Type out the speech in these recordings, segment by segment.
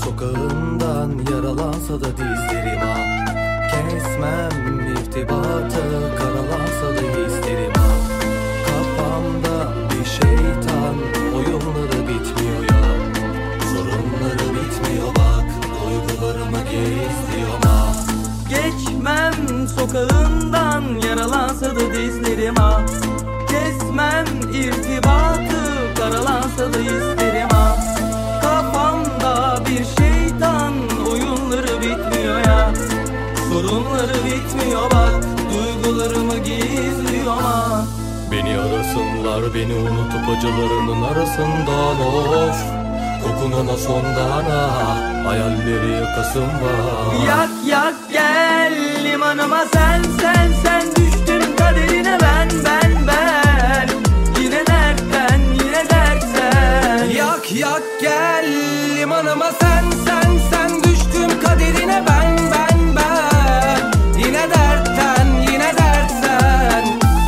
sokağından yaralansa da dizlerim ha. Kesmem irtibatı, karalansa da hislerim ha. Kafamda bir şeytan, oyunları bitmiyor ya. Sorunları bitmiyor bak, duygularımı gizliyorum ha. Geçmem sokağından yaralansa da dizlerim ha. Kesmem irtibatı, karalansa da isterim ha. Kafamda bir şeytan, oyunları bitmiyor ya. Sorunları bitmiyor bak, duygularımı gizliyor ha. Beni arasınlar, beni unutup acılarının arasından of. Kokununa sondan ah, hayalleri yakasın var. Yak yak gel limanıma sen düştün kaderine ben. Yine dertten yine dertten. Yak yak gel limanıma sen düştüm kaderine ben. Yine dertten yine dertten.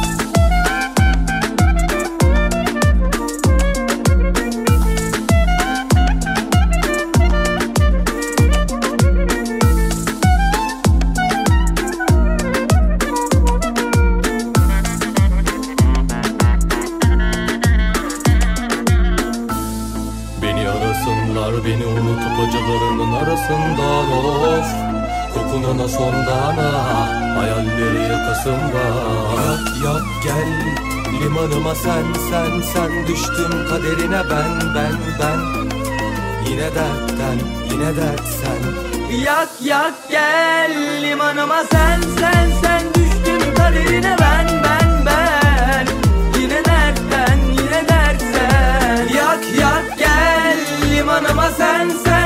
Beni arasınlar, beni unutup acılarının arasından of. Kokununa sondan ah, hayalleri yakasın var. Yak yak gel limanıma sen düştüm kaderine ben. Yine dertten yine dertsen. Yak yak gel limanıma sen düştüm kaderine ben. Yine dertten yine dertsen. Yak yak gel limanıma sen